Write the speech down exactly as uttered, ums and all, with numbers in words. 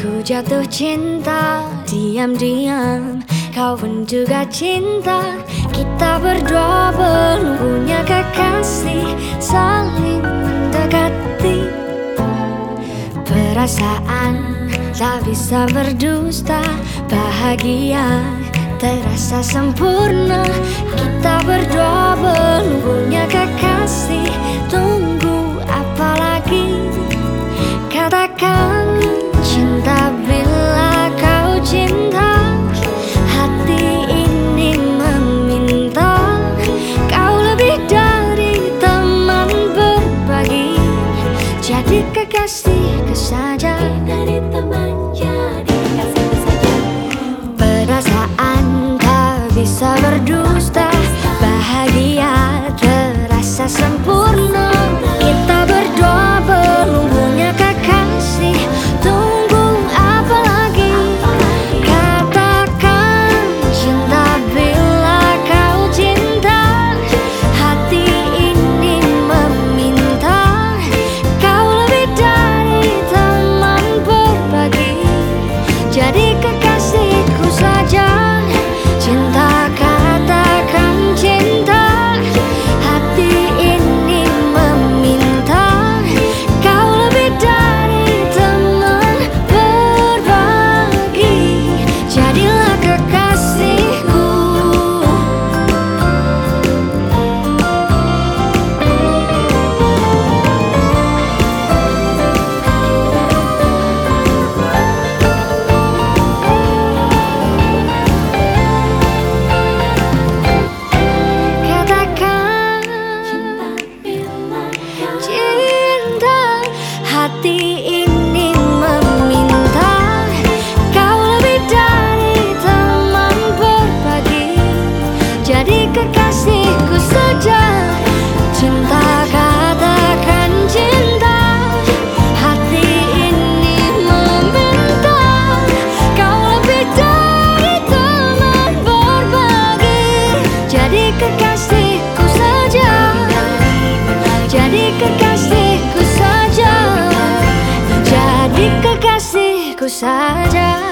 Ku jatuh cinta, diam-diam kau pun juga cinta. Kita berdua belum punya kekasih, saling mendekati. Perasaan tak bisa berdusta, bahagia terasa sempurna. Kita berdua belum punya kekasih, tunggu apa lagi? Katakan cinta bila kau cinta. Hati ini meminta, kau lebih dari teman berbagi. Jadi kekasihku saja, dari teman jadi kekasihku saja. Perasaan tak bisa berdusta, bahagia terasa sempurna. Kita berdua belum punya kekasih, tunggu apa lagi? Katakan cinta bila kau cinta. Hati ini meminta, kau lebih dari teman berbagi. Jadi kekasihku saja. Cinta, katakan cinta. Hati ini meminta, kau lebih dari teman berbagi. Jadilah kekasihku. Katakan cinta, hati ini meminta, kau lebih dari teman berbagi. Jadi kekasihku saja. Cinta, katakan cinta. Hati ini meminta, kau lebih dari teman berbagi. Jadi kekasihku saja. Jadi kekasihku saja. Jadi kekasihku saja.